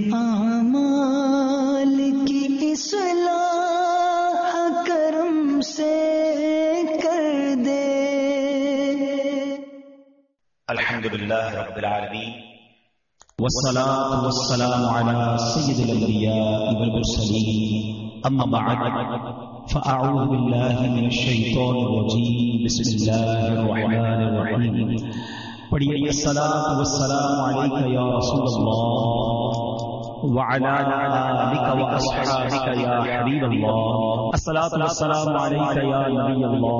اعمال کی اصلاح کرم سے کر دے. الحمد للہ رب العالمین والصلاة والسلام على سيد الأنبياء والمرسلين أما بعد فأعوذ بالله من الشيطان الرجيم بسم الله الرحمن الرحيم. پڑھیے الصلاة والسلام عليك يا رسول الله وعلى آلك وأصحابك يا حبيب الله. الصلاة والسلام عليك يا نبي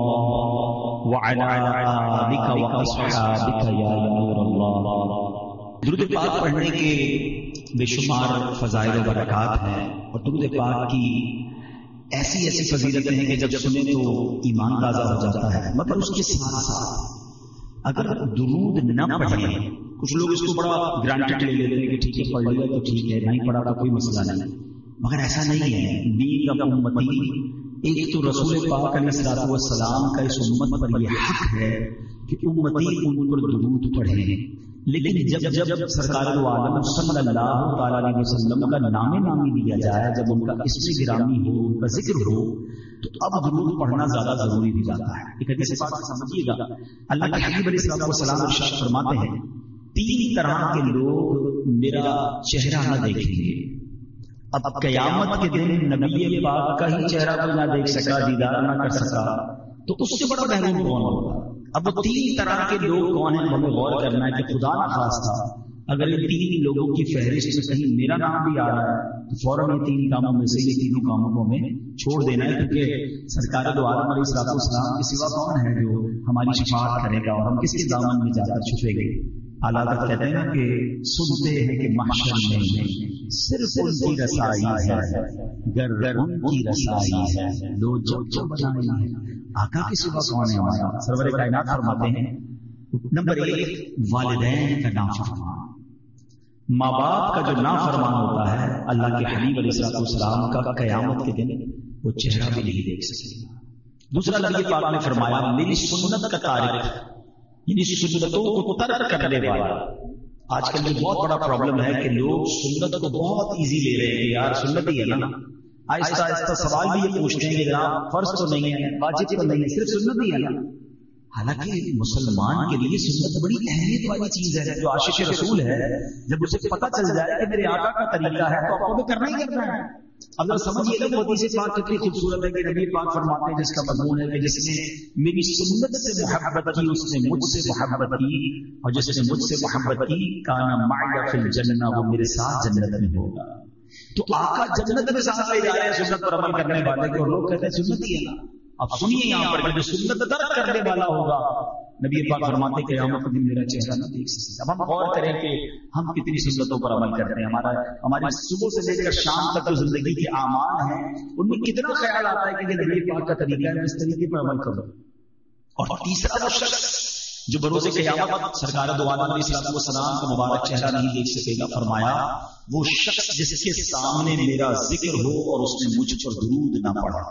الله وعلى آلك وأصحابك يا نور الله. درود پاک پڑھنے کے بے شمار فضائل و برکات ہیں، اور درود پاک کی ایسی ایسی فضیلتیں ہیں کہ جب سنیں تو ایمان تازہ ہو جاتا ہے. مگر اس کے ساتھ ساتھ اگر درود نہ پڑھیں، کچھ لوگ اس کو بڑا گرانٹیڈ لے لیتے ہیں کہ ٹھیک ہے پڑھ لیا تو ٹھیک ہے، نہیں پڑھا تو کوئی مسئلہ نہیں، مگر ایسا نہیں ہے. نیک امتی، ایک تو رسول پاک علیہ السلام کا اس امت پر یہ حق ہے کہ امتی ان پر درود پڑھیں، لیکن جب سرکار دو عالم صلی اللہ تعالی علیہ وسلم کا نام نامی لیا جائے، جب ان کا اسم گرامی ہو، ان کا ذکر ہو، تو اب درود پڑھنا زیادہ ضروری ہو جاتا ہے. ایک ایسے بات سمجھیے گا، اللہ کے حبیب علیہ السلام ارشاد فرماتے ہیں 3 طرح کے لوگ میرا چہرہ نہ دیکھیں گے. اب قیامت کے دن نبی پاک کا ہی چہرہ کوئی نہ دیکھ سکا، دیدار نہ کر سکا، تو اس سے بڑا محروم کون ہوگا؟ اب وہ 3 طرح کے لوگ کون ہیں، ہمیں غور کرنا ہے کہ خدا نہ خواستہ اگر ان 3 لوگوں کی فہرست میں کہیں میرا نام بھی آ رہا ہے تو فوراً یہ 3 کاموں میں سے یہ 3 کاموں کو ہمیں چھوڑ دینا ہے، کیونکہ سرکار دو عالم علیہ السلام کے سوا کون ہے جو ہماری شفاعت کرے گا، اور ہم کس کے دامن میں جا کر چھپے گے. اعلیٰ کہتے ہیں نا کہ سنتے ہیں کہ محشر میں صرف ان کی رسائی ہے، گر ان کی رسائی ہے، لو جو بنائی ہے. آقا کے سوا کون ہے ہمارا؟ سرور کائنات فرماتے ہیں نمبر 1 والدین کا نافرمان. ماں باپ کا جو نافرمان ہوتا ہے، اللہ کے حبیب علیہ السلام کا قیامت کے دن وہ چہرہ بھی نہیں دیکھ سکے گا. دوسرا نبی پاک نے فرمایا میری سنت کا تارک، یعنی سنتوں کو ترک کرنے والا. آج کل یہ بہت بڑا پرابلم ہے کہ لوگ سنت کو بہت ایزی لے رہے ہیں کہ یار سنت ہی ہے نا، آہستہ آہستہ سوال بھی یہ پوچھتے ہیں کہ جناب فرض تو نہیں ہے، واجب تو نہیں ہے، صرف سنت ہی ہے نا. حالانکہ مسلمان کے لیے سنت بڑی اہمیت والی چیز ہے. جو عاشق رسول ہے جب اسے پتہ چل جائے کہ میرے آقا کا طریقہ ہے تو آپ کو کرنا ہی کرنا ہے. اب سمجھیے گا حدیث پاک کتنی خوبصورت ہے کہ نبی پاک فرماتے ہیں جس کا مضمون ہے کہ جس نے میری سنت سے محبت کی اس نے مجھ سے محبت کی، اور جس نے مجھ سے محبت کی کان معی فی الجنہ، وہ میرے ساتھ جنت میں ہوگا. تو آقا جنت میں ساتھ لے جا رہے ہیں سنت پر عمل کرنے والے کو، اور لوگ کہتے ہیں سنت ہی ہے نا. اب سنیے یہاں پر جو سنت ترک کرنے والا ہوگا، نبی پاک فرماتے ہیں قیامت کے دن میرا چہرہ نہ دیکھ سکے. اب ہم غور کریں کہ ہم کتنی سنتوں پر عمل کرتے ہیں. ہماری صبح سے لے کر شام تک جو زندگی کے اعمال ہیں ان میں کتنا خیال آتا ہے کہ یہ نبی پاک کا طریقہ ہے، میں اس طریقے پر عمل کروں. اور تیسرا وہ شخص جو بروز قیامت سرکار دو عالم علیہ السلام کا مبارک چہرہ نہیں دیکھ سکے گا، فرمایا وہ شخص جس کے سامنے میرا ذکر ہو اور اس نے مجھ پر درود نہ پڑھا.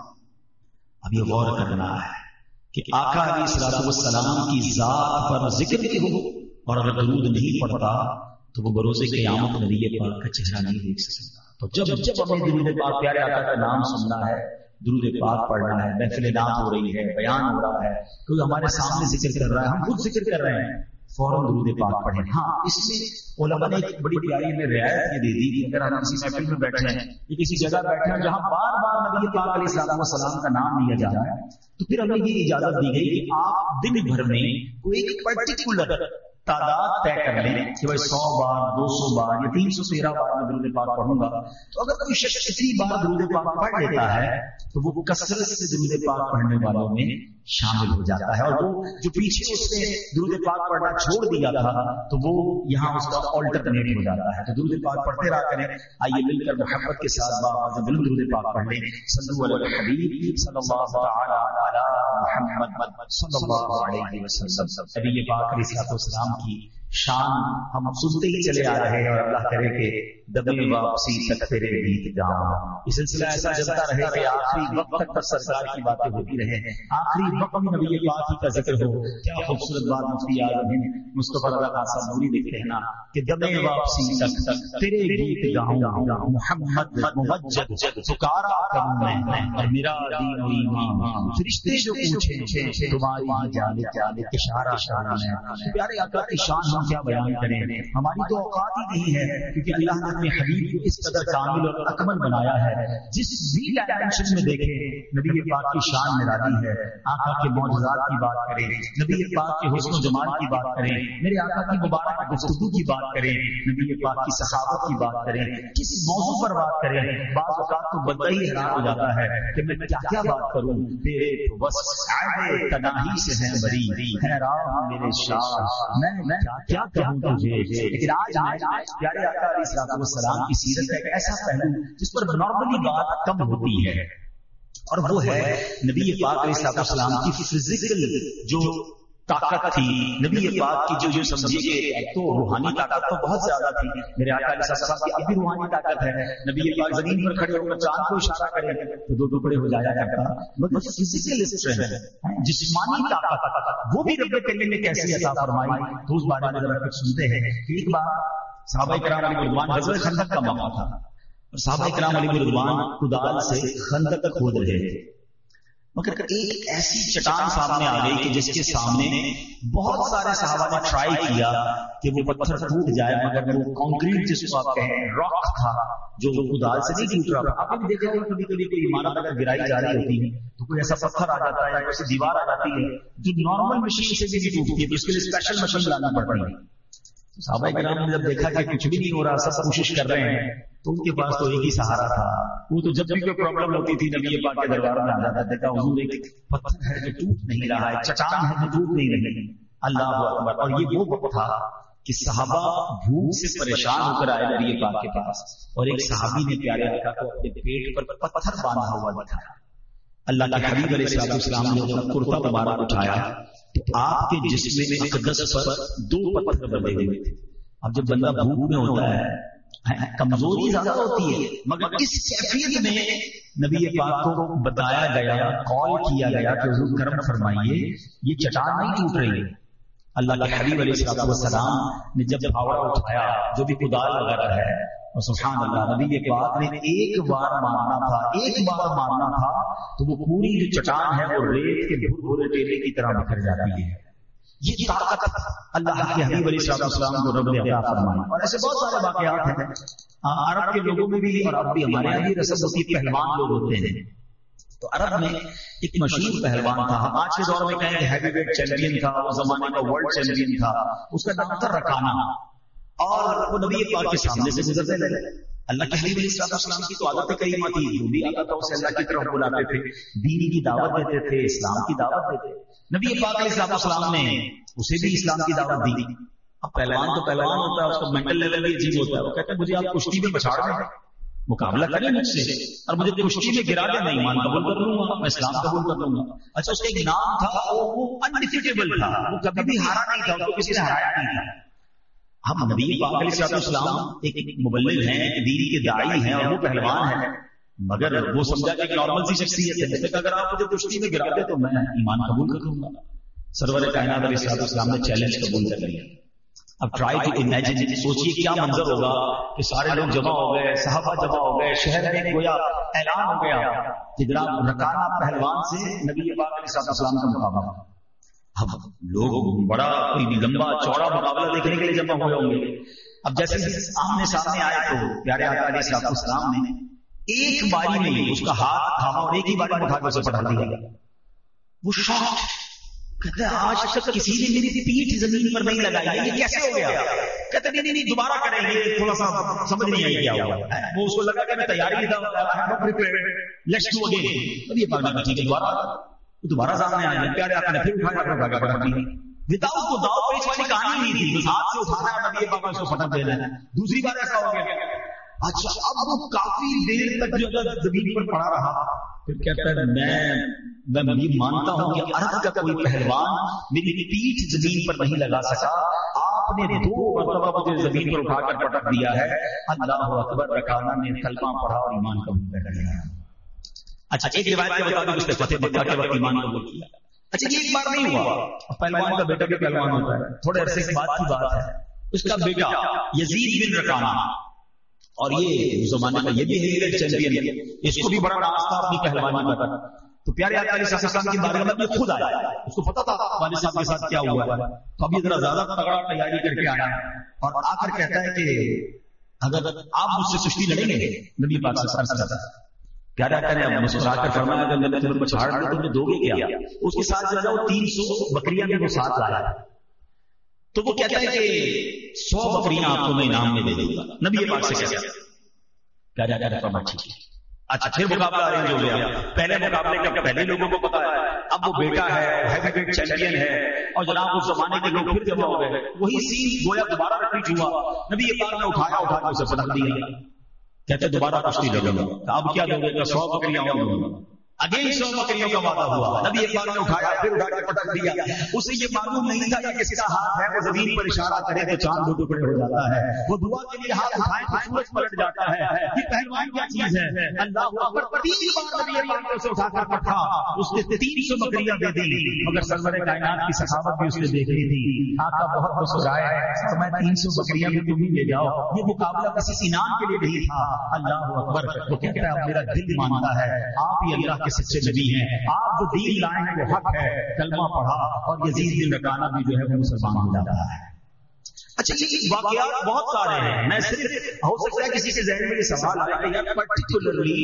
اب یہ غور کرنا ہے کہ آقا علیہ السلام کی ذات پر ذکر بھی ہو اور اگر درود نہیں پڑھتا تو وہ بروز قیامت نبی پاک کا چہرہ نہیں دیکھ سکتا. تو جب ہمیں درود پاک پیارے آقا کا نام سننا ہے، درود پاک پڑھنا ہے، محفل نعت ہو رہی ہے، بیان ہو رہا ہے، کوئی ہمارے سامنے ذکر کر رہا ہے، ہم خود ذکر کر رہے ہیں، فوراً درود پاک پڑھیں. ہاں اس میں علماء نے ایک بڑی پیاری میں رعایت یہ دے دی کہ اگر ہم کسی محفل میں بیٹھے ہیں یا کسی جگہ بیٹھے ہیں جہاں بار بار نبی پاک علیہ السلام کا نام لیا جا رہا ہے، تو پھر ہمیں یہ اجازت دی گئی کہ آپ دن بھر میں کوئی ایک پرٹیکولر تعداد طے کر لیں کہ بھائی 100 بار 200 بار یا 313 بار میں درود پاک پڑھوں گا. تو اگر کوئی شخص اتنی بار درود پاک پڑھ لیتا ہے تو وہ کثرت سے درود پاک پڑھنے والوں میں شامل ہو جاتا ہے. اور وہ جو پیچھے اس نے درود پاک پڑھنا چھوڑ دیا تھا تو وہ یہاں اس کا آلٹرنیٹ ہو جاتا ہے. تو درود پاک پڑھتے رہا کریں. آئیے مل کر محبت کے ساتھ درود پاک پڑھ لیں. صلو علی الحبیب صلی اللہ تعالی علی محمد صلی اللہ علیہ وسلم. نبی پاک علیہ السلام کی شان ہم سنتے ہی چلے آ رہے ہیں، اور اللہ کرے کہ دبے واپسی تک تیرے گیت گاؤں، یہ سلسلہ ایسا چلتا رہے کہ آخری وقت تک بس سرکار کی باتیں ہوتی رہے، آخری وقت میں نبی پاک کا ذکر ہو۔ کیا خوبصورت بات مفتی اعظم مصطفیٰ اللہ خاصہ نوری لکھتے ہیں نا کہ دبے واپسی تک تیرے گیت گاؤں، محمد ممجد پکارا کروں میں، اور میرا دین و ایمان فرشتے جو پوچھیں تمہاری جانب اشارہ اشارہ میں۔ پیارے آقا کی شان ہم کیا بیان کریں، ہماری تو اوقات ہی نہیں ہے، کیونکہ اللہ نے اپنے حبیب کو اس قدر کامل اور اکمل بنایا ہے، جس بھی ڈائمینشن میں دیکھیں نبی پاک کی شان نرالی ہے۔ آقا کے معجزات کی بات کریں، نبی پاک کے حسن و جمال کی بات کریں، میرے آقا کی مبارک گفتگو کی بات کریں، نبی پاک کی صحابت کی بات کریں، کس موضوع پر بات کریں، بعض اوقات تو بندہ ہی حیران ہو جاتا ہے کہ میں کیا کیا بات کروں، تیرے وسعت تناہی سے ہیں بری، حیران میرے شاہ میں کیا کہوں تجھے۔ لیکن آج پیارے آقا علیہ السلام کی سیرت کا ایک ایسا پہلو جس پر نارملی بات کم ہوتی ہے، اور وہ ہے نبی پاک علیہ السلام کی فزیکل جو طاقت تھی، نبی پاک کی جو سمجھیے کہ تو روحانی طاقت تو بہت زیادہ تھی، میرے آقا علیہ السلام کی اب بھی روحانی طاقت ہے، نبی پاک زمین پر کھڑے ہو کر چاند کو اشارہ کرے تو دو ٹکڑے ہو جایا کرتا، مگر فزیکل اسٹرینتھ، جسمانی طاقت وہ بھی رب کریم نے کیسی عطا فرمائی، تو اس بارے میں ذرا کچھ سنتے ہیں کہ ایک بار صحابہ کرام علیہ رضوان غزوہ خندق کا موقع تھا، اور صحابہ کرام علیہ رضوان کدال سے خندق کھود رہے تھے، مگر ایک ایسی چٹان سامنے آ گئی کہ جس کے سامنے بہت سارے صحابہ نے ٹرائی کیا کہ وہ پتھر ٹوٹ جائے، مگر وہ کانکریٹ جس کو آپ کہیں راک تھا جو کدال سے نہیں ٹوٹ رہا تھا۔ آپ نے دیکھا ہوگا کبھی کبھی کوئی عمارت اگر گرائی جا رہی ہوتی ہے تو کوئی ایسا پتھر آ جاتا ہے یا ایسی دیوار آ جاتی ہے جو نارمل مشین سے بھی نہیں ٹوٹتی ہے، تو اس کے لیے اسپیشل مشین لانا پڑتی ہے۔ صحابہ کرام نے جب دیکھا کہ کچھ بھی نہیں ہو رہا، سب کوشش کر رہے ہیں، تو ان کے پاس تو ایک ہی سہارا تھا، وہ تو جب بھی کوئی پرابلم ہوتی تھی نبی پاک کے دربار میں آ جاتا تھا، دیکھا حضور ایک پتھر ہے جو ٹوٹ نہیں رہا ہے، چٹان ہے جو ٹوٹ نہیں رہی، اللہ اکبر۔ اور یہ وہ وقت تھا کہ صحابہ بھوک سے پریشان ہو کر آئے نبی پاک کے پاس، اور ایک صحابی نے پیارے آقا کو اپنے پیٹ پر پتھر باندھا ہوا دکھایا۔ اللہ کے حبیب علیہ السلام نے اپنا کرتا مبارک اٹھایا تو آپ کے جسم اقدس پر 2 پتھر بندھے ہوئے تھے۔ اب جب بندہ بھوک میں ہوتا ہے، کمزوری زیادہ ہوتی ہے، مگر اس کیفیت میں نبی پاک کو بتایا گیا، کال کیا گیا کہ حضور کرم فرمائیے، یہ چٹان نہیں ٹوٹ رہی ہے۔ اللہ کے حبیب علیہ السلام نے جب پھاوڑا اٹھایا جو بھی کدال وغیرہ ہے، اور سبحان اللہ نبی پاک نے ایک بار مارنا تھا تو وہ پوری جو چٹان ہے وہ ریت کے بھرے ٹیلے کی طرح بکھر جاتی ہے۔ یہ طاقت اللہ کے حبیب علیہ السلام کو رب نے عطا فرمائی، اور ایسے بہت سارے واقعات ہیں عرب کے لوگوں میں بھی، اور اب بھی ہمارے یہاں بھی رسم ہوتی ہے، پہلوان لوگ ہوتے ہیں، تو عرب میں ایک مشہور پہلوان تھا، ہم آج کے دور میں کہیں کہ ہیوی ویٹ چیمپئن تھا، اس زمانے کا ورلڈ چیمپئن تھا، اس کا نام تھا رکانہ، اور وہ نبی پاک کے سامنے سے گزرتے رہے۔ اللہ کے حبیب علیہ السلام کی تو عادت کریمہ تھی، جو بھی آتا تھا اسے اللہ کی طرف بلاتے تھے، دین کی دعوت دیتے تھے، اسلام کی دعوت دیتے۔ نبی پاک علیہ السلام نے اسے بھی اسلام کی دعوت دی۔ اب پہلوان تو پہلوان ہوتا ہے، اس کا مینٹل لیول بھی عجیب ہوتا ہے، وہ کہتا ہے مجھے آپ کشتی میں بچھاڑ دیں، مقابلہ کریں مجھ سے، اور مجھے کشتی میں گرا دیں، میں ایمان قبول کر لوں گا، میں اسلام قبول کر لوں گا۔ اچھا اس کا ایک نام تھا، وہ انڈیفیٹیبل تھا، وہ کبھی بھی ہارا نہیں تھا، اس کو کسی نے ہرایا نہیں تھا۔ ہم نبی پاک علیہ السلام ایک مبلغ ہیں، دین کے داعی ہیں، اور وہ پہلوان ہیں، مگر وہ سمجھا کہ ایک نارمل سی شخصیت ہے، جیسے کہ اگر آپ مجھے کشتی میں گرا دیں تو میں ایمان قبول کر لوں گا۔ سرور کائنات علیہ السلام نے چیلنج قبول کر لیا۔ اب ٹرائی ٹو امیجن، سوچئے کیا منظر ہوگا کہ سارے لوگ جمع ہو گئے، صحابہ جمع ہو گئے، شہر میں گویا اعلان ہو گیا کہ جناب رکانہ پہلوان سے نبی پاک علیہ السلام کا مقابلہ۔ اب لوگ بڑا کوئی لمبا چوڑا مقابلہ دیکھنے کے لیے جمع ہوئے ہوں گے۔ اب جیسے آمنے سامنے آئے تو پیارے آقا علیہ السلام نے ایک باری میں اس کا ہاتھ تھاما اور ایک ہی باری میں اٹھا کے اسے پٹھا دیا۔ وہ شاک، کہتا ہے آج تک کسی نے میری پیٹھ زمین پر نہیں لگائی، یہ کیسے ہو گیا؟ کہتا ہے نہیں دوبارہ کریں گے، تھوڑا سا سمجھ نہیں آئی کیا ہوا۔ وہ اس کو لگا کہ میں تیاری تھا، لیٹس ڈو اگین۔ اب یہ پاگل ٹھیک ہے، دوبارہ سامنے آئے، پیارے آقا نے پھر اٹھایا، پٹک دی۔ وداؤٹ کو داؤ پیچ والی کہانی نہیں تھی، بس ہاتھ سے اٹھانا ہے، نبی پاک اس کو پٹک دینا ہے۔ دوسری بار ایسا ہو گیا۔ اچھا اب وہ کافی دیر تک جو زمین پر پڑا رہا، پھر کہتا ہے میں یہ مانتا ہوں کہ عرب کا کوئی پہلوان میری پیٹھ زمین پر نہیں لگا سکا، آپ آپ نے 2 مرتبہ مجھے زمین پر اٹھا کر پٹک دیا ہے. اللہ اکبر. رکانہ نے کلمہ پڑھا اور ایمان قبول کر لیا. اچھا ایک روایت کے مطابق اس نے فتح مکہ کے وقت ایمان قبول کیا. اچھا یہ ایک بار نہیں ہوا. پہلوان کا بیٹا بھی پہلوان ہوتا ہے. تھوڑے عرصے کے بعد کی بات ہے. اس کا بیٹا یزید بن رکانہ, اور یہ زمانے کا یہ بھی ہیوی چیمپئن, اس کو بھی بڑا ناز تھا اپنی پہلوانی کا. تو پیارے آقا علیہ السلام کی بارگاہ میں خود آیا. اس کو پتا تھا والد صاحب کے ساتھ کیا ہوا ہے. تو ابھی ذرا زیادہ تگڑا تیاری کر کے آیا اور آ کر کہتا ہے کہ اگر آپ مجھ سے کشتی لڑیں گے, نبی پاک سے عرض کرتا ہے. پیارے آقا نے مسکرا کر فرمایا کہ میں تمہیں کچھ ہار دوں تم دو گے کیا؟ اس کے ساتھ جو ہے وہ 300 بکریاں بھی وہ ساتھ لایا. تو وہ کہتا ہے کہ 100 بکریاں آپ کو میں انعام میں دے دوں گا. نبی پاک سے کہا. پیارے آقا نے فرمایا ٹھیک ہے. اچھا پھر مقابلہ ارینج ہو گیا. پہلے مقابلے کا پہلے لوگوں کو پتا ہے, اب وہ بیٹا ہے, ہیوی ویٹ چیمپئن ہے, اور جناب اس زمانے کے لوگ پھر جمع ہو گئے. وہی سین گویا دوبارہ ریپیٹ ہوا. نبی پاک نے اٹھا کے اسے پٹک دیا. کہتے دوبارہ کشتی لڑوں گا. اب کیا دو گے؟ 100 بکریاں اور دوں گا. اگین 100 بکریوں کا وعدہ ہوا. نبی پاک نے اٹھایا, پھر اٹھا کے پٹک دیا. اسے یہ معلوم نہیں تھا کہ کس کا ہاتھ ہے. وہ زمین پر اشارہ کرے تو چاند 2 ٹکڑے ہو جاتا ہے. وہ دعا کے لیے ہاتھ اٹھائے تو سورج پلٹ جاتا ہے. یہ پہلوان کیا چیز ہے؟ اللہ اکبر. 3 بار نبی پاک نے اسے اٹھا کر پٹھا. اس نے 300 بکریاں دے دی. مگر سرور کائنات کی سخاوت بھی اس نے دیکھ لی تھی. آقا بہت مسکرائے. میں 300 بکریاں بھی تم ہی لے جاؤ. یہ مقابلہ کسی انعام کے لیے نہیں تھا. اللہ اکبر. وہ کہتا ہے اب میرا دل مانتا ہے آپ ہی اللہ کے سچے نبی ہیں. آپ جو دین لائے ہیں وہ حق ہے. کلمہ پڑھا اور یزید بن رکانہ بھی جو ہے وہ مسلمان ہو جاتا ہے. اچھا یہ واقعات بہت سارے ہیں. میں صرف ہو سکتا ہے کسی کے ذہن میں یہ سوال آیا کہ یار پرٹیکولرلی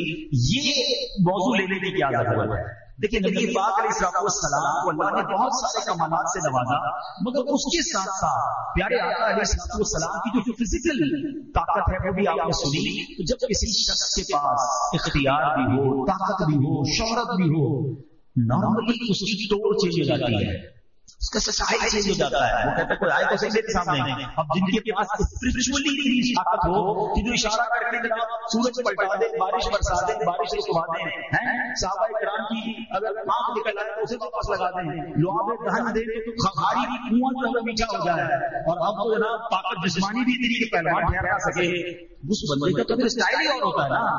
یہ موضوع لینے کی کیا ضرورت ہے. دیکھیے نبی پاک علیہ السلام کو اللہ نے بہت سارے کمالات سے نوازا, مگر اس کے ساتھ ساتھ پیارے آقا علیہ السلام کی جو فزیکل طاقت ہے وہ بھی آپ نے سنی. تو جب کسی شخص کے پاس اختیار بھی ہو, طاقت بھی ہو, شہرت بھی ہو, نارملی اس کی توڑ چینج ہو جاتی ہے, اس کا سائز چینج ہو جاتا ہے. وہ کہتا ہے کوئی آئے تو صحیح میرے سامنے. اب جن کے پاس اسپرچولی طاقت ہو کہ جو اشارہ کر کے جناب سورج پلٹا دے, بارش برسا دے, بارش رکوا دے, صحابہ کرام کی اگر آنکھ نکل آئے تو اسے واپس لگا دیں, لعاب دہن دے تو خاری کنواں جو ہے میٹھا ہو جائے. اور اب تو جناب طاقت جسمانی بھی اتنی کہ پہلوان ٹھہرا سکے. اس بندے کا تو پھر اسٹائل ہی اور ہوتا ہے نا.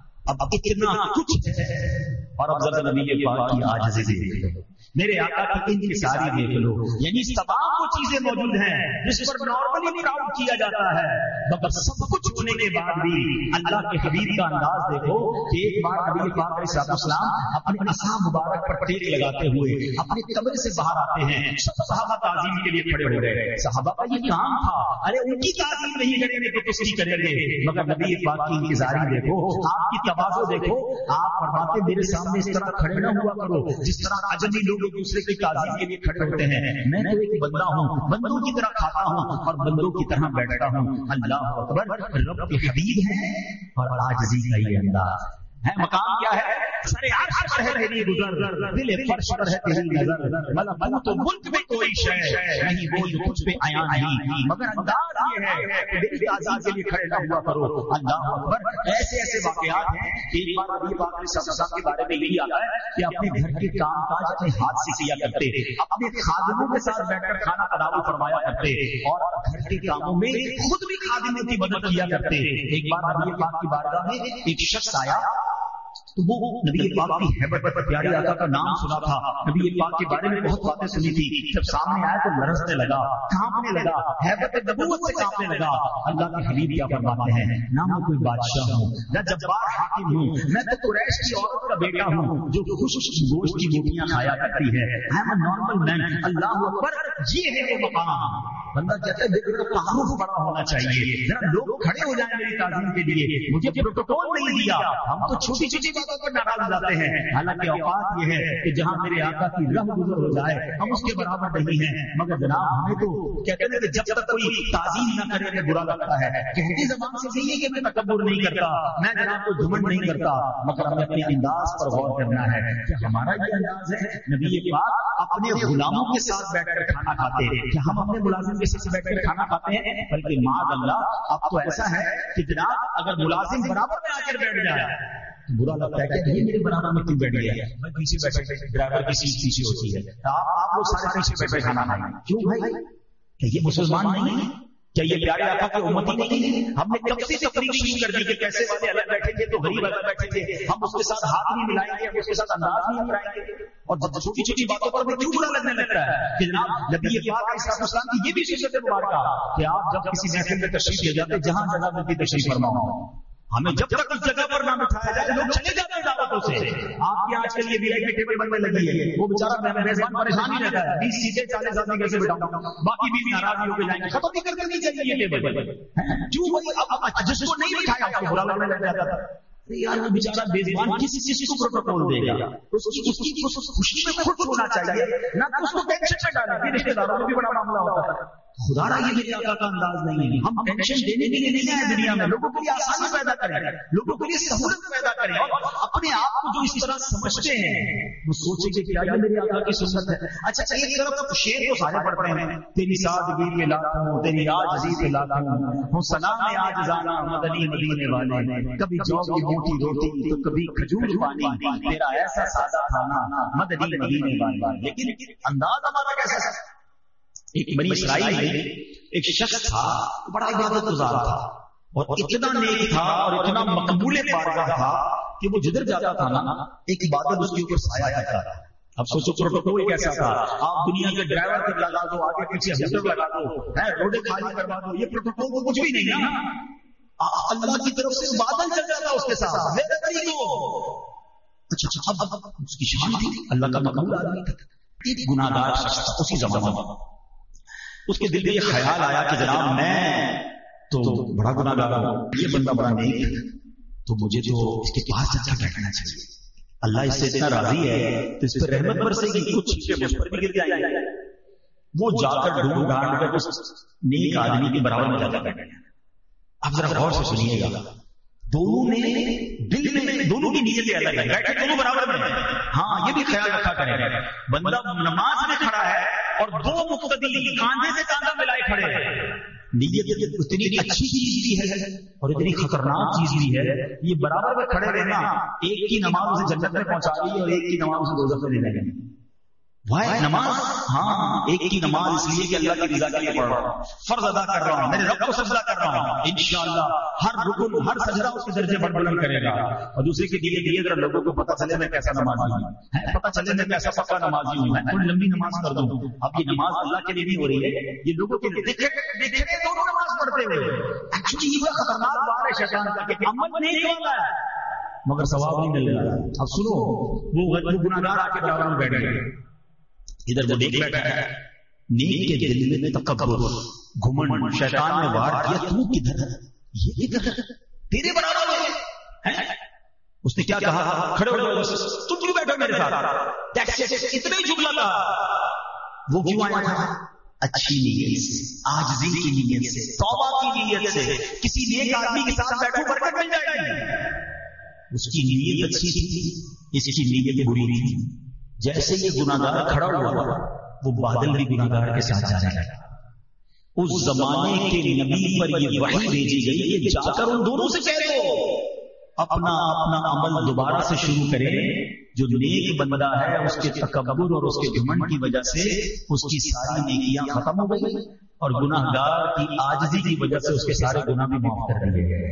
اب کتنا کچھ ہے. اور اب ذرا نبی پاک کی عاجزی دیکھ لو, میرے آقا کی انکساری دیکھ لو. یعنی تمام وہ چیزیں موجود ہیں جس پر نارملی پراؤڈ کیا جاتا ہے, مگر سب کچھ ہونے کے بعد بھی اللہ کے حبیب کا انداز دیکھو کہ ایک بار نبی پاک علیہ السلام اپنے عصا مبارک پر ٹیک لگاتے ہوئے اپنے کمرے سے باہر آتے ہیں. سب صحابہ تعظیم کے لیے کھڑے ہو گئے. صحابہ کا یہ کام تھا, ارے ان کی تعظیم نہیں کریں گے تو کس کی کریں گے. مگر نبی پاک کی انکساری دیکھو, آپ کی تواضع دیکھو. آپ فرماتے میرے سامنے اس طرح کھڑے نہ ہوا کرو جس طرح اجنبی لوگ ایک دوسرے کی تعظیم کے لیے کھڑے ہوتے ہیں. میں تو ایک بندہ ہوں, بندوں کی طرح کھاتا ہوں اور بندوں کی طرح بیٹھتا ہوں. اللہ اکبر. رب کے حبیب ہیں اور عاجزی کا یہ انداز ہے. مقام کیا ہے؟ سارے عرش پر ہے تیری گزر, دل فرش پر ہے تیری نظر, مطلب تو ملک میں کوئی شے نہیں وہ جو کچھ پہ آیا نہیں, مگر انداز یہ ہے کہ میری تعظیم کے لیے کھڑے نہ ہوا کرو. اللہ اکبر. ایسے ایسے واقعات ہیں. ایک بار نبی پاک علیہ السلام کے بارے میں یہی آتا ہے کہ اپنے گھر کے کام کاج اپنے ہاتھ سے کیا کرتے, اپنے خادموں کے ساتھ بیٹھ کر کھانا تناول فرمایا کرتے, اور گھر کے کاموں میں خود بھی خادموں کی مدد کیا کرتے. ایک بار نبی پاک کی بارگاہ میں ایک شخص آیا تو وہ نبی پاک کی ہیبت پر پیارے آقا کا نام سنا تھا, نبی پاک کے بارے میں بہت باتیں سنی تھی. جب سامنے آیا تو لرزنے لگا, کانپنے لگا, ہیبت نبوت سے کانپنے لگا. اللہ کے حبیب کیا فرماتے ہیں, نہ میں کوئی بادشاہ ہوں, نہ جبار حاکم ہوں, میں تو قریش کی عورت کا بیٹا ہوں جو خوش گوشت کی روٹیاں کھایا کرتی ہے. I am a normal man. اللہ اکبر. یہ ہے وہ مقام. بندہ کہتا ہے دیکھو تعارف بڑا ہونا چاہیے, ذرا لوگ کھڑے ہو جائیں میری تعظیم کے لیے. مجھے پروٹوکول نہیں دیا, ہم تو چھوٹی چھوٹی باتوں پر ناراض ہو جاتے ہیں. حالانکہ اوقات یہ ہے کہ جہاں میرے آقا کی رہ گزر ہو جائے ہم اس کے برابر نہیں ہیں. مگر جناب ہمیں تو کہتے ہیں کہ جب تک کوئی تعظیم نہ کرے ہمیں برا لگتا ہے. کہتی زبان سے نہیں ہے کہ میں تکبر نہیں کرتا, میں جناب کو گھمنڈ نہیں کرتا, مگر ہمیں اپنے انداز پر غور کرنا ہے کہ ہمارا یہ انداز ہے. نبی پاک اپنے غلاموں کے ساتھ بیٹھ کر کھانا کھاتے ہیں کہ ہم اپنے ملازم کے ساتھ بیٹھ کر کھانا کھاتے ہیں, بلکہ معاذ اللہ اب تو ایسا ہے کہ جناب اگر ملازم برابر میں آ کر بیٹھ جائے برا لگتا ہے کہ یہ میرے برابر میں کیوں بیٹھ گیا, میں پیچھے بیٹھے, ڈرائیور کی سیٹ پیچھے ہوتی ہے, آپ لوگ سارے پیچھے بیٹھے کھانا کھائیں. کیوں بھائی؟ کہ یہ مسلمان نہیں ہے؟ کیا یہ پیارے آقا کے امتی نہیں ہے؟ ہم نے کب سے تفریق شروع کر دی کہ پیسے والے الگ بیٹھے تھے تو غریب الگ بیٹھے تھے، ہم اس کے ساتھ ہاتھ نہیں ملائیں گے، ہم اس کے ساتھ انداز نہیں اپنائیں گے، اور چھوٹی چھوٹی باتوں پر بھی کیوں برا لگنے لگتا ہے کہ جناب نبی پاک علیہ السلام کی یہ بھی سنت مبارکہ کہ آپ جب کسی محفل میں تشریف لے جاتے جہاں جگہ میں بھی تشریف فرماؤ، ہمیں جب تک اس جگہ پر نہ بٹھایا جائے لوگ چلے جاتے ہیں دعوتوں سے۔ آپ کے آج کل یہ وی آئی پی ٹیبل بننے لگی ہے، وہ بیچارہ میزبان پریشان ہی رہتا ہے، 20 سیٹیں 40 آدمی کیسے بٹھاؤں گا، باقی بھی ناراض ہو کے جائیں گے، ختم نہیں کرتے نہیں چاہیے یہ ٹیبل، کیوں بھائی جس کو نہیں بٹھایا اس کو برا لگنے لگ جاتا ہے، یار وہ بیچارہ میزبان کس چیز کو پروٹوکول دے گا، اس کی خوشی میں خود ہونا چاہیے، نہ کہ اس کو ٹینشن میں ڈالیں، پھر رشتے داروں میں بھی بڑا معاملہ ہوتا ہے۔ خدا را یہ میرے آقا کا انداز نہیں ہے، ہم ٹینشن دینے کے لیے نہیں آئے دنیا میں، لوگوں کے لیے آسانی پیدا کریں، لوگوں کے لیے سہولت پیدا کریں، اور اپنے آپ کو جو اس طرح سمجھتے ہیں وہ سوچیں کہ کیا یہ میرے آقا کی سنت ہے۔ اچھا ایک طرف شعر تو سارے پڑھتے ہیں، تیری سادگی پہ لاکھوں، تیری عاجزی پہ لاکھوں، ہوں سلام عاجزانہ مدنی مدینے والے، کبھی جو کی موٹی روٹی تو کبھی کھجور پانی، تیرا ایسا سادہ کھانا مدنی مدینے والے۔ لیکن انداز ہمارا کیسا ہے؟ ایک بنی اسرائیل میں ایک شخص تھا، بڑا عبادت گزار تھا اور اتنا نیک تھا اور اتنا مقبول بارگاہ تھا کہ وہ جدھر جاتا تھا نا ایک بادل اس کے اوپر سایہ کرتا تھا۔ اب سوچو پروٹوکول کیسا تھا، آپ دنیا کے ڈرائیور کو لگا دو، آگے پیچھے ہیٹر لگا دو، روڈیں خالی کروا دو، یہ پروٹوکول کو کچھ بھی نہیں نا، اللہ کی طرف سے بادل چل جاتا اس کے ساتھ میرے طریق کو۔ اچھا اب اس کی شان تھی، اللہ کا مقبول آدمی تھا، ایک گناہ گار شخص تھا اسی زمانے میں۔ اس کے دل میں یہ خیال آیا کہ جناب میں تو بڑا گناہ گار ہوں، یہ بندہ بڑا نیک ہے، تو مجھے تو اس کے پاس جا کر بیٹھنا چاہیے، اللہ اس سے اتنا راضی ہے تو اس پر رحمت برسے گی، کچھ چیزیں مجھ پر بھی گر جائیں گے۔ وہ جا کر ڈھونڈ ڈھانڈ کر اس نیک آدمی کے برابر میں جا کر بیٹھ گیا۔ اب ذرا غور سے سنیے گا، دونوں نے دل میں دونوں کی نیتیں الگ ہیں، بیٹھے دونوں برابر میں، ہاں یہ بھی خیال رکھا کریں، بندہ نماز میں کھڑا ہے اور دو مقتدی کاندھے سے کاندھا ملائے کھڑے ہیں، نیت اتنی اچھی چیز بھی ہے اور اتنی خطرناک چیز بھی ہے، یہ برابر میں کھڑے رہنا ایک کی نماز اسے جنت میں پہنچا رہی ہے اور ایک کی نماز اسے دوزخ میں لے جائے گی۔ بھائی نماز، ہاں ایک کی نماز اس لیے کہ اللہ کی رضا کے لیے پڑھ رہا ہوں، فرض ادا کر رہا ہوں، میرے رب کو سجدہ کر رہا ہوں، انشاءاللہ ہر رکن ہر سجدہ اس کے درجے بڑھ بلند کرے گا، اور دوسرے کے لیے ذرا لوگوں کو پتہ چلے میں کیسا نمازی ہوں، پتہ چلے میں کیسا پکا نمازی ہوں، میں کوئی لمبی نماز کر دوں۔ اب یہ نماز اللہ کے لیے نہیں ہو رہی ہے، یہ لوگوں کے لیے دیکھے دونوں نماز پڑھتے ہوئے، ایکچولی یہ خطرناک بات ہے شیطان کا کہ عمل نہیں کرنا ہے مگر ثواب نہیں مل رہا۔ اب سنو، وہ گناہگار آ کے برابر میں بیٹھ گئے، ادھر وہ نیک بیٹھا ہے، نیک کے دل میں تکبر گھمنڈ شیطان نے وار کیا، تو کدھر ہے، یہ کدھر تیرے برابر ہے؟ اس نے کیا کہا، کھڑے ہو جاؤ، تم کیوں بیٹھو میرے ساتھ، اتنے ہی جملہ کہا۔ وہ کیوں آیا تھا؟ اچھی نیت سے، عاجزی کی نیت سے، توبہ کی نیت سے، کسی نیک آدمی کے ساتھ بیٹھو برکت مل جائے گی۔ اس کی نیت اچھی تھی، اس کی نیت بری تھی۔ جیسے یہ گناہگار کھڑا ہوا وہ بادل بھی گناہگار کے ساتھ جانے لگا۔ اس زمانے کے نبی پر یہ وحی بھیجی گئی کہ جا کر ان دونوں سے کہہ دو اپنا عمل دوبارہ سے شروع کرے، جو نیک بندہ ہے اس کے تکبر اور اس کے گھمنڈ کی وجہ سے اس کی ساری نیکیاں ختم ہو گئی اور گناہگار کی عاجزی کی وجہ سے اس کے سارے گناہ بھی معاف کر دیے گئے۔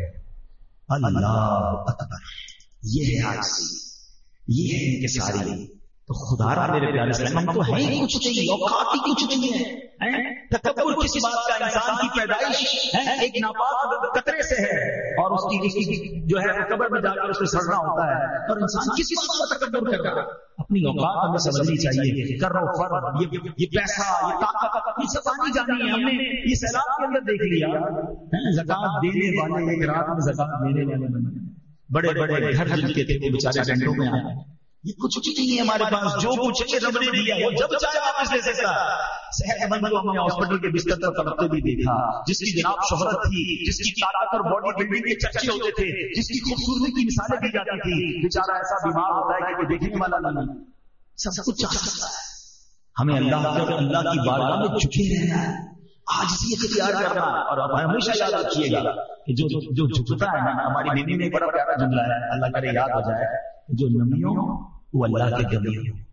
اللہ اکبر، یہ ہے عاجزی، یہ ہے ان کے ساری۔ تو خدا را میرے پیارے اسلام، ہم تو ہیں ہی کچھ نہیں، اوقات ہی کچھ نہیں ہے۔ تکبر کس بات کا؟ انسان کی پیدائش ایک ناپاک قطرے سے ہے اور اس کی جو ہے قبر میں جا کر اسے سڑنا ہوتا ہے، اور انسان کس بات کا تکبر کر رہا ہے؟ اپنی اوقات ہمیں سمجھنی چاہیے۔ کر رہا فرض، یہ پیسہ، یہ طاقت، یہ سب آنی جانی ہے۔ ہم نے یہ سیلاب کے اندر دیکھ لیا، زکات دینے والے ایک رات میں زکات دینے والے بنے، بڑے بڑے گھر جن کے تھے وہ بیچارے گھنٹوں میں آئے۔ یہ کچھ بھی نہیں ہے ہمارے پاس، جو کچھ رب نے دیا وہ جب چاہے واپس لے سکتا۔ صحت مند کو ہم نے ہاسپٹل کے بستر پر تڑپتے بھی دیکھا، جس کی جناب شہرت تھی، جس کی طاقت اور باڈی بلڈنگ کے چرچے ہوتے تھے، جس کی خوبصورتی کی مثالیں دی جاتی تھی، بیچارہ ایسا بیمار ہوتا ہے کہ کوئی دیکھنے والا نہیں، سب کچھ چاہ سکتا ہے۔ ہمیں اللہ کی بارگاہ میں جھکے رہنا ہے، عاجزی اختیار کرنا ہے، اور ہمیشہ یاد رکھیے گا کہ جو جھکتا ہے نا، ہماری بیوی میں بڑا پیارا جملہ ہے، اللہ کرے یاد ہو جائے، جو نمیوں وہ اللہ کے گمی ہو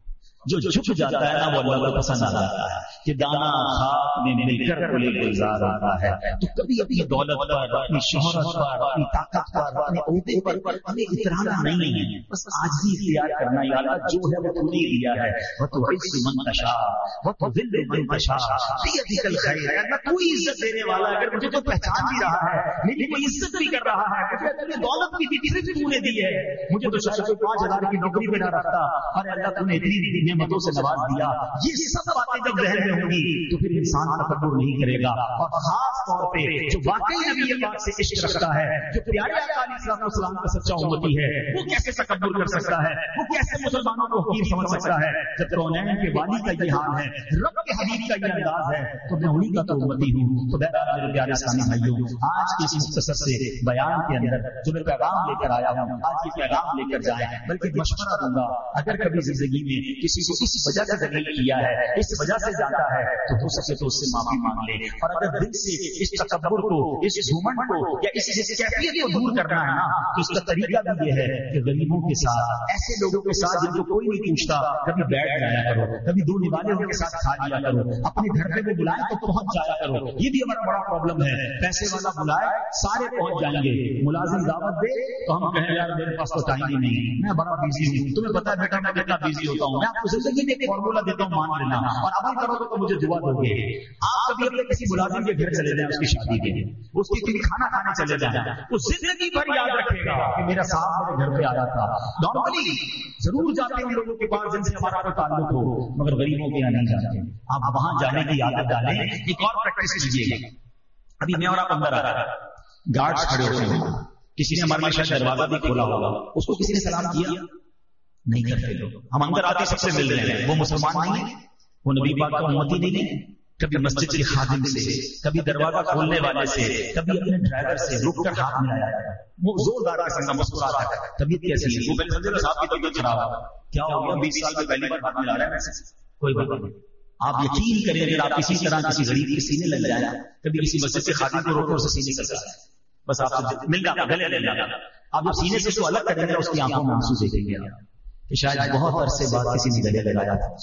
جو جھک جاتا ہے نا وہ اللہ کو پسند آ جاتا ہے کہ دانا خاک میں مل کر گلے گلزار آتا ہے. تو کبھی اپنی دولت پر، اپنی شہرت پر، اپنی طاقت پر، اپنے عہدے پر ہمیں اترانا نہیں ہے، بس عاجزی اختیار کرنا. یا اللہ جو ہے وہ تو نے دیا ہے، وتعز من تشاء وتذل من تشاء بیدک الخیر. اللہ کوئی عزت دینے والا اگر مجھے تو پہچان بھی رہا ہے، میری کوئی عزت بھی کر رہا ہے، مجھے اپنی دولت بھی صرف تو نے دی ہے، مجھے تو شاید کوئی 5000 کی نوکری پہ نہ رکھتا، ارے اللہ تو نے اتنی نعمتوں سے نواز دیا. یہ سب باتیں جب ذہن میں ہوں گی تو پھر انسان تکبر نہیں کرے گا. اور خاص طور پہ جو واقعی نبی پاک سے عشق رکھتا ہے، جو پیارے آقا علیہ السلام کا سچا امتی ہے، وہ کیسے تکبر کر سکتا ہے؟ وہ کیسے مسلمانوں کو حقیر سمجھ سکتا ہے؟ جب کونین کے والی کا یہ حال ہے، رب کے حبیب کا یہ انداز ہے، تو میں انہی کا تو امتی ہوں. تو بہرحال میرے پیارے اسلامی بھائیوں، آج کے اس مختصر سے بیان کے اندر جو میں پیغام لے کر آیا ہوں، آج یہ پیغام لے کر جائیں، بلکہ مشورہ دوں گا. اگر کبھی زندگی میں کسی کو اس وجہ سے ذلیل کیا ہے، اس وجہ سے جاتا ہے، تو ہو سکے تو اس سے معافی مانگ لے. اور اگر دل سے اس تکبر کو، اس گھمنڈ کو یا اس کیفیت کو دور کرنا ہے نا، تو اس کا طریقہ بھی یہ ہے کہ غریبوں کے ساتھ، ایسے لوگوں کے ساتھ جن کو کوئی نہیں پوچھتا، کبھی بیٹھ جایا کرو، کبھی دو نوالے ان کے ساتھ کھا لیا کرو، اپنے گھر پہ وہ بلائے تو پہنچ جایا کرو. یہ بھی ہمارا بڑا پرابلم ہے. پیسے والا بلائے سارے پہنچ جائیں گے، ملازم دعوت دے تو ہم کہیں یار میرے پاس تو ٹائم ہی نہیں، میں بڑا بزی ہوں. تمہیں پتا ہے بیٹا میں کتنا بزی ہوتا ہوں. میں آپ کو زندگی میں ایک فارمولا دیتا ہوں، مان لینا، اور عمل کرو گے تو مجھے دعا دو گے. آپ کبھی اپنے کسی ملازم کے گھر چلے جائیں، اس کی شادی کے اس کی کھانا کھانے چلے جائیں، وہ زندگی بھر یاد رکھے گا کہ میرا صاحب میرے گھر پہ آیا تھا. نارملی ضرور جاتے ہیں لوگوں کے پاس جن سے ہمارا کوئی تعلق ہو، مگر غریبوں کے یہاں نہیں جاتے. آپ وہاں جانے کی عادت ڈالیں. ایک اور پریکٹس کیجیے. ابھی میں اور آپ اندر آ رہا ہے، گارڈز کھڑے ہوتے ہیں، کسی نے ہمارے شاید دروازہ بھی کھولا ہوگا، اس کو کسی نے سلام کیا نہیں کرتے لوگ. ہم اندر آتے سب سے مل رہے ہیں، وہ مسلمان نہیں ہے، وہ نبی پاک کا امتی نہیں ہے. کبھی مسجد کے خادم سے، کبھی دروازہ کھولنے والے سے، کبھی اپنے ڈرائیور سے رک کر ہاتھ ملایا ہے، وہ زوردار قسم کا مسکراتا ہے. طبیعت کیسی ہے؟ وہ پہلے سمجھے صاحب کی طبیعت خراب ہے، کیا ہو گیا؟ 20 سال میں پہلی بار ہاتھ ملا رہا ہے. کوئی بات نہیں، آپ یقین کریں اگر آپ کسی طرح کسی غریب کے سینے لگ جائیں، کبھی کسی مسجد سے خادم کو روکو، اسے سینے کر سکتے ہیں، بس آپ سے مل جاتا، گلے لگ جاتا. آپ جب سینے سے اس کو الگ کریں گے، اس کی آنکھوں میں آنسو دیکھیں گے کہ شاید بہت عرصے بعد کسی نے گلے لگایا تھا.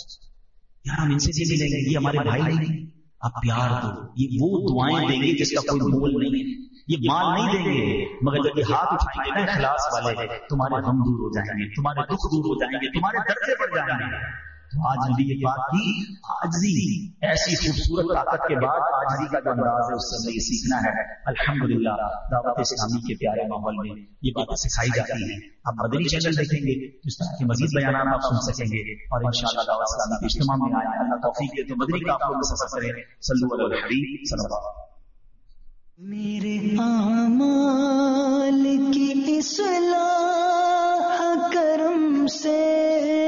یار ہم ان سے بھی ملیں گے، یہ ہمارے بھائی نہیں، آپ پیار دو. یہ وہ دعائیں دیں گے جس کا کوئی مول نہیں ہے، یہ مال نہیں دیں گے، مگر جب یہ ہاتھ اٹھائیں گے نا اخلاص والے، تمہارے غم دور ہو جائیں گے، تمہارے دکھ دور ہو جائیں گے، تمہارے درجے بڑھ جائیں گے. تو آج نبی یہ بات کی، عاجزی ایسی خوبصورت طاقت کے بعد عاجزی کا جو انداز ہے اس سے ہمیں یہ سیکھنا ہے. الحمدللہ دعوت اسلامی کے پیارے ماحول میں یہ باتیں سکھائی جاتی ہیں. آپ مدنی چینل دیکھیں گے اس طرح کے مزید بیانات آپ سن سکیں گے، اور انشاءاللہ دعوت اسلامی کے اجتماع میں آئیں. اللہ توفیق دے تو مدنی کا آپ لوگ سفر کریں. صلو علی الحبیب صلی اللہ علیہ وسلم. میرے اعمال کی اصلاح کرم سے